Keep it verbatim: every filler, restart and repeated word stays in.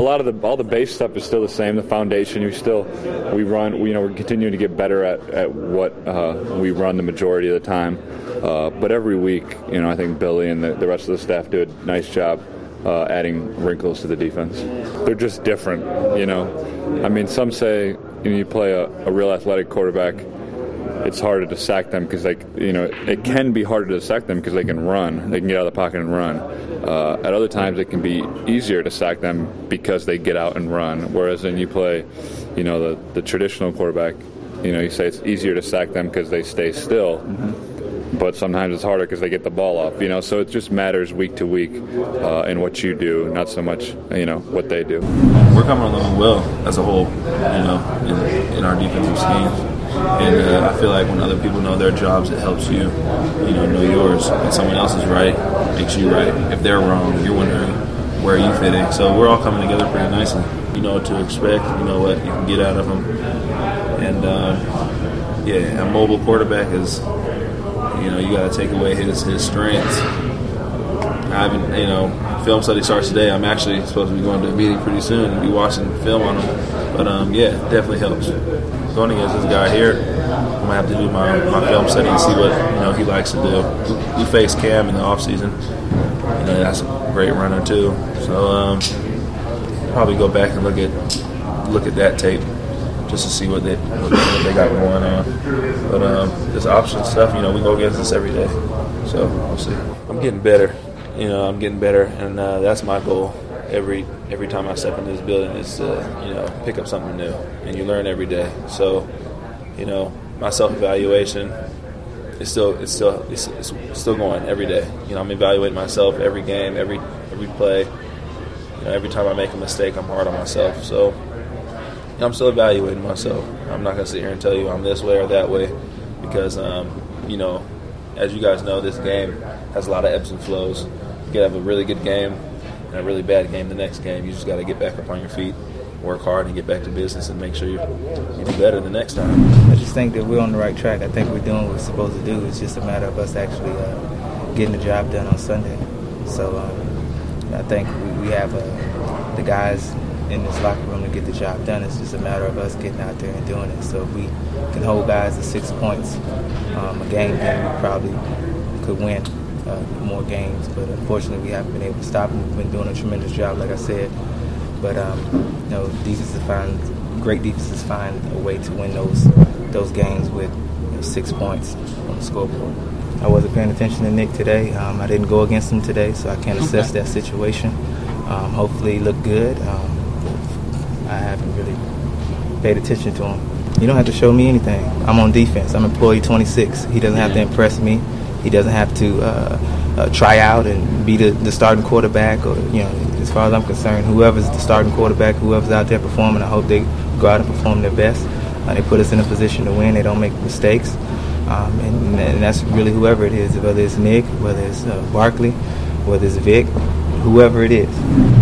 lot of the all the base stuff is still the same. The foundation, we still we run. We, you know, we're continuing to get better at at what uh, we run the majority of the time. Uh, but every week, you know, I think Billy and the, the rest of the staff do a nice job uh, adding wrinkles to the defense. They're just different, you know. I mean, some say, you know, you play a, a real athletic quarterback, it's harder to sack them because, like, you know, it can be harder to sack them because they can run. They can get out of the pocket and run. Uh, at other times, it can be easier to sack them because they get out and run. Whereas when you play, you know, the, the traditional quarterback, you know, you say it's easier to sack them because they stay still. Mm-hmm. But sometimes it's harder because they get the ball off, you know. So it just matters week to week uh, in what you do, not so much, you know, what they do. We're coming along well as a whole, you know, in, in our defensive schemes. And uh, I feel like when other people know their jobs, it helps you, you know, know yours. When someone else is right, makes you right. If they're wrong, you're wondering where you fit in. So we're all coming together pretty nicely. You know what to expect. You know what you can get out of them. And, uh, yeah, a mobile quarterback is, you know, you got to take away his, his strengths. I haven't, you know, film study starts today. I'm actually supposed to be going to a meeting pretty soon and be watching film on him. But, um, yeah, it definitely helps. Going against this guy here, I'm going to have to do my, my film study and see what, you know, he likes to do. We faced Cam in the offseason. You know, that's a great runner, too. So, um, probably go back and look at look at that tape just to see what they what they got going on. But um, this option stuff, you know, we go against this every day. So, we'll see. I'm getting better. You know, I'm getting better, and uh, that's my goal. Every every time I step into this building is to, you know, pick up something new, and you learn every day. So, you know, my self-evaluation is still it's still it's, it's still going every day. You know, I'm evaluating myself every game, every every play. You know, every time I make a mistake, I'm hard on myself. So, you know, I'm still evaluating myself. I'm not gonna sit here and tell you I'm this way or that way because, um, you know, as you guys know, this game has a lot of ebbs and flows. You can have a really good game and a really bad game the next game. You just got to get back up on your feet, work hard, and get back to business and make sure you you do better the next time. I just think that we're on the right track. I think we're doing what we're supposed to do. It's just a matter of us actually uh, getting the job done on Sunday. So um, I think we, we have uh, the guys in this locker room to get the job done. It's just a matter of us getting out there and doing it. So if we can hold guys to six points um, a game, then we probably could win Uh, more games, but unfortunately we haven't been able to stop them. We've been doing a tremendous job, like I said. But um, you know, defenses find great defenses find a way to win those those games with, you know, six points on the scoreboard. I wasn't paying attention to Nick today. Um, I didn't go against him today, so I can't assess that situation. Um, hopefully, he looked good. Um, I haven't really paid attention to him. You don't have to show me anything. I'm on defense. I'm employee twenty-six. He doesn't have to impress me. He doesn't have to uh, uh, try out and be the, the starting quarterback, or, you know, as far as I'm concerned, whoever's the starting quarterback, whoever's out there performing, I hope they go out and perform their best. Uh, they put us in a position to win. They don't make mistakes. Um, and, and that's really whoever it is, whether it's Nick, whether it's uh, Barkley, whether it's Vic, whoever it is.